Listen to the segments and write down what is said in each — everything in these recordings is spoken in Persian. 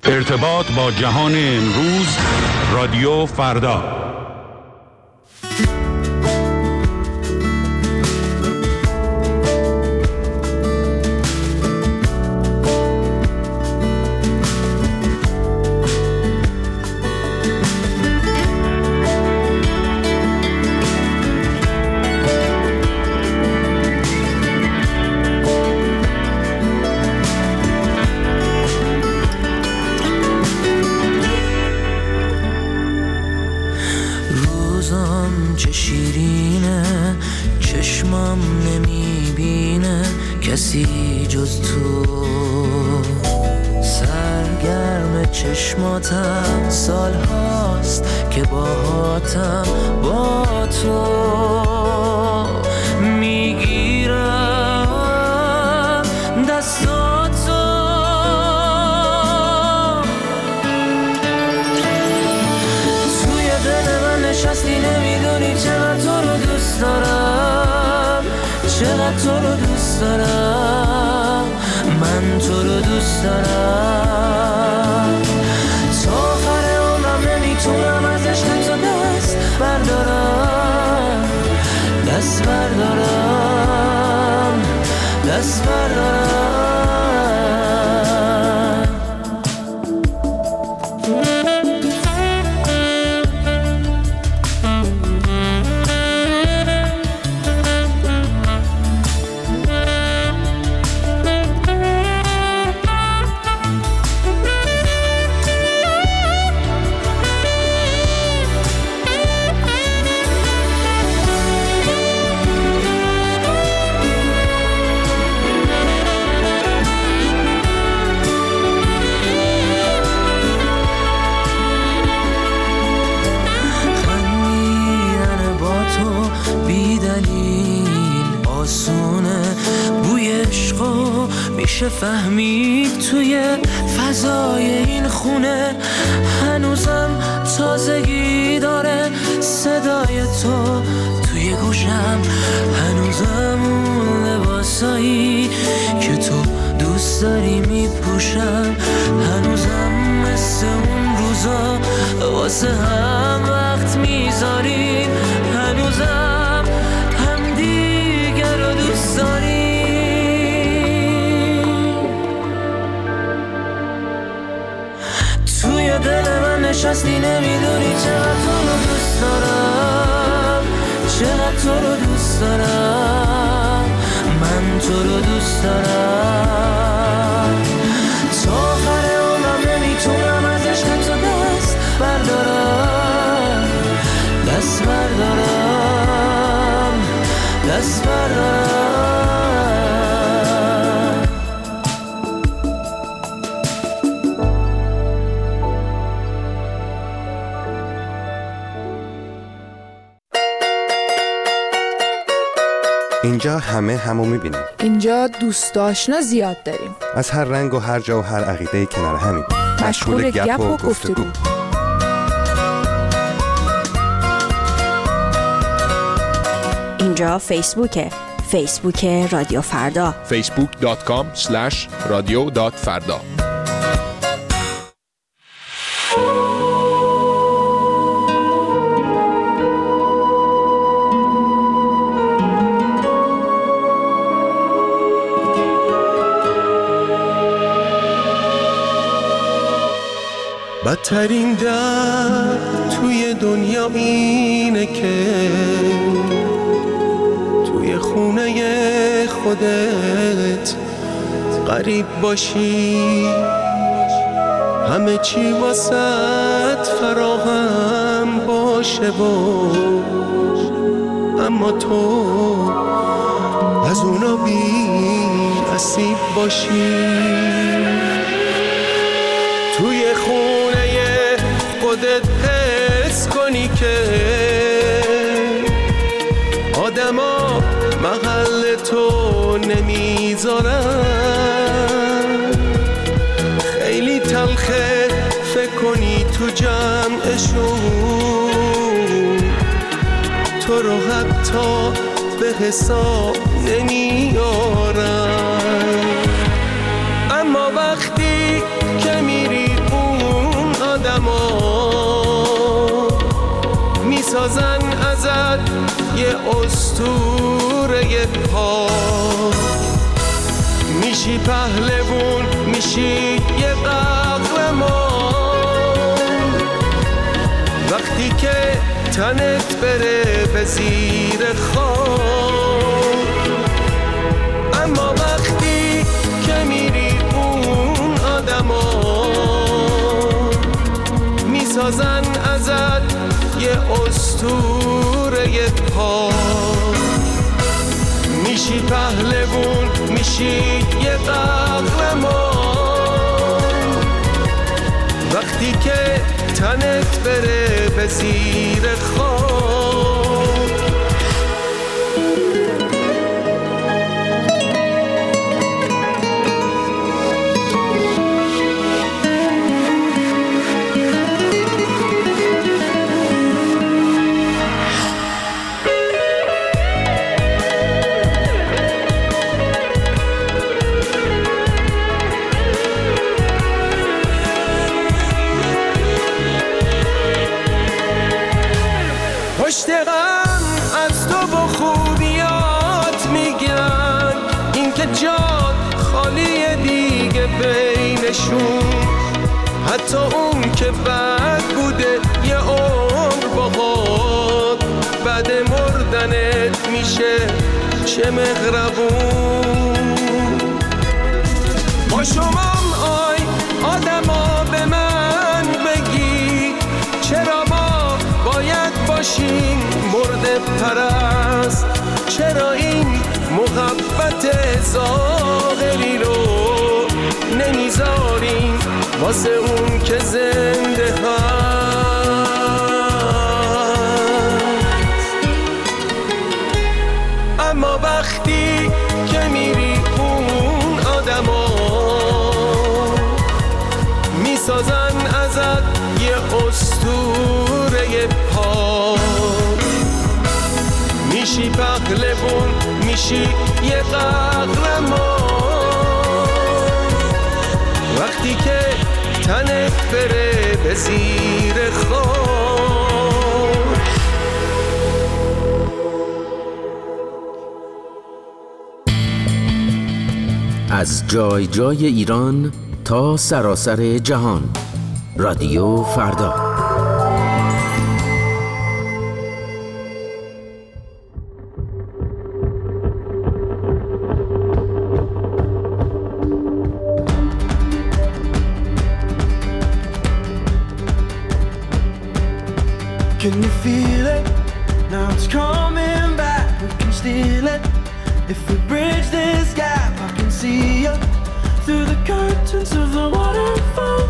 ارتباط با جهان امروز، رادیو فردا. چه شیرینه، چشمم نمیبینه کسی جز تو. سرگرم چشماتم، سال هاست که باهاتم، با تو میگیرم دستاتو. توی دل من نشستی، نمیدونی چقدر تو رو دوست دارم، چقدر تو رو دوست دارم، من تو رو دوست دارم. تا آخر عمرم نمیتونم از عشق تو دست بردارم، دست بردارم، دست بردارم. میشه فهمید توی فضای این خونه، هنوزم تازگی داره صدای تو توی گوشم، هنوزم اون لباسایی که تو دوست داری میپوشم، هنوزم مثل اون روزا واسه هم وقت میذاریم، هنوزم هم دیگر رو دوست داریم. توی دل من نشستی، نمیدونی چقدر تو رو دوست دارم، چقدر تو رو دوست دارم، من تو رو دوست دارم. تا آخر عمرم نمیتونم از عشق تو دست بردارم، دست بردارم، دست بردارم. اینجا همو میبینیم. اینجا دوست آشنا زیاد داریم. از هر رنگ و هر جا و هر عقیده کنار همیم. مشغول گپ و گفتگو. اینجا فیسبوک رادیو فردا. facebook.com/radio.farda. بدترین درد توی دنیا اینه که توی خونه خودت غریب باشی، همه چی واسط فراهم باشه و اما تو از اونا بی نصیب باشی. توی خونه خودت حس کنی که آدما محل تو نمیذارن، خیلی تلخه فکر کنی تو جمعشون تو رو حتی به حساب نمیارن. اما وقتی که میری یه اسطوره پاک، میشی پهلوون، میشی یه قهرمان وقتی که تنت بره به زیر خاک. اما وقتی که میری اون آدما میسازن ازت یه اسطوره پاک، میشی پهلوون، میشی یه قهرمان وقتی که تنت بره به زیر خاک. پشت غم از تو با خوبیات میگن، این که جان خالی دیگه بینشون، حتی اون که بد بوده یه عمر باهات بعد مردنت میشه چه مغربون. با شمام آی آدما به من بگی چرا ما باید باشیم مرده پرست، چرا این محبت ظاهری رو نمیذاریم واسه اون که زنده هست. اما وقتی که میری اون آدما میسازن ازت یه اسطوره پاک، میشی پهلوون، میشی یه قهرمان وقتی که تنت بره به زیر خاک. از جای جای ایران تا سراسر جهان، رادیو فردا. Can you feel it? Now it's coming back. We can steal it. If we bridge this gap, I can see you through the curtains of the waterfall.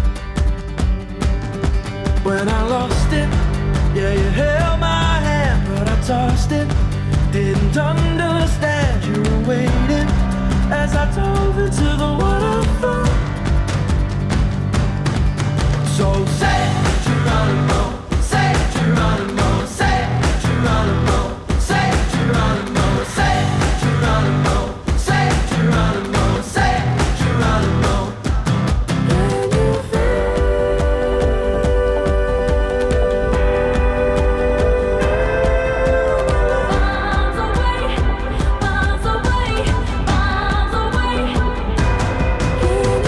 When I lost it, yeah, you held my hand, but I tossed it. Didn't understand you were waiting as I dove into the waterfall. So say Geronimo, say Geronimo, say Geronimo, say Geronimo, say Geronimo, say Geronimo, say Geronimo. Can you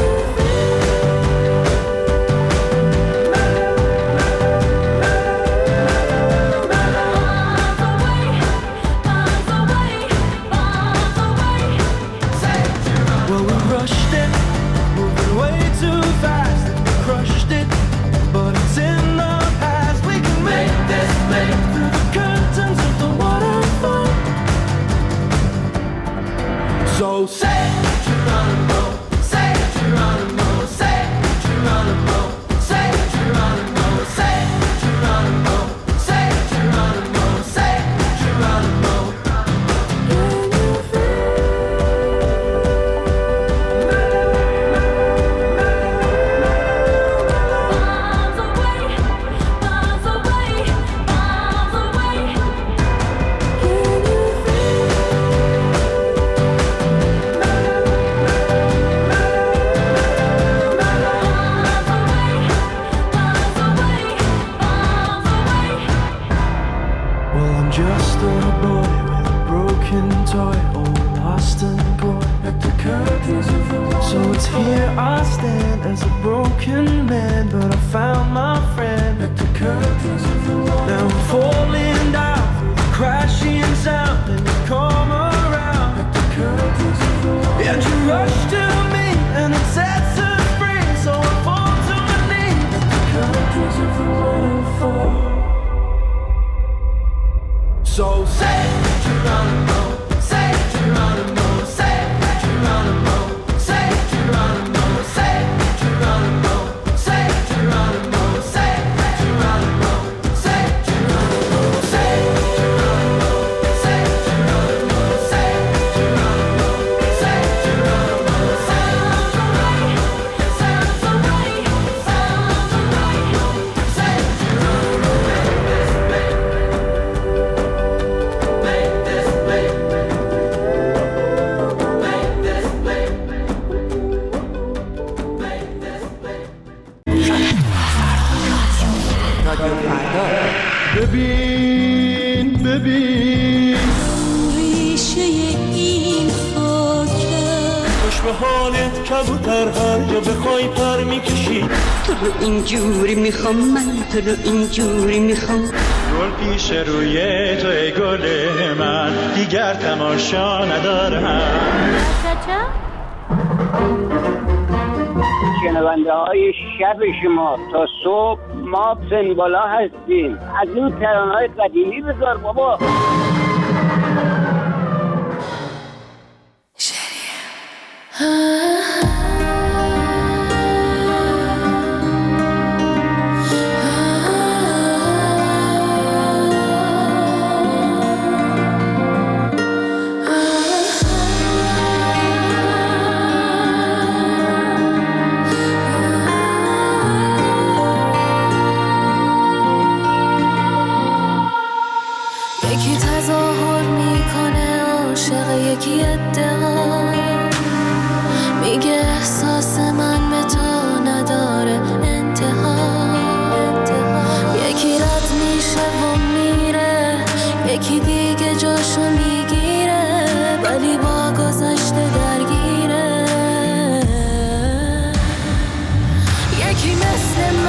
here I stand as a broken man, but I found my friend at the curtains of the wall. Now I'm falling down through the crashing sound, and you come around at the curtains of the wall. And you rush to me, and it sets us free, so I fall to my knees at the curtains of the waterfall. So say Geronimo, say Geronimo, say Geronimo, say Geronimo, say Geronimo, say Geronimo, say Geronimo, say Geronimo, say Geronimo, say Geronimo, say Geronimo, say Geronimo, sounds alright, sounds alright, sounds alright, say Geronimo, make this play, make this play, make this play. رادیو فردا. ببین ببین ریشه این خاکه خوش به حالت کبوتر هر جا بخوای پر میکشی تو رو اینجوری میخوام من تو رو اینجوری میخوام گل پیش روی تو ای گل من دیگر تماشا ندارم شنونده های شب شما تا صبح ما سنبالا هستیم. از این ترانه‌های قدیمی بذار بابا. یکی تظاهر میکنه عاشق یکی ادعا میگه احساس من به تو نداره انتها یکی رد میشه و میره یکی دیگه جاشو میگیره ولی با گذشته درگیره یکی مثل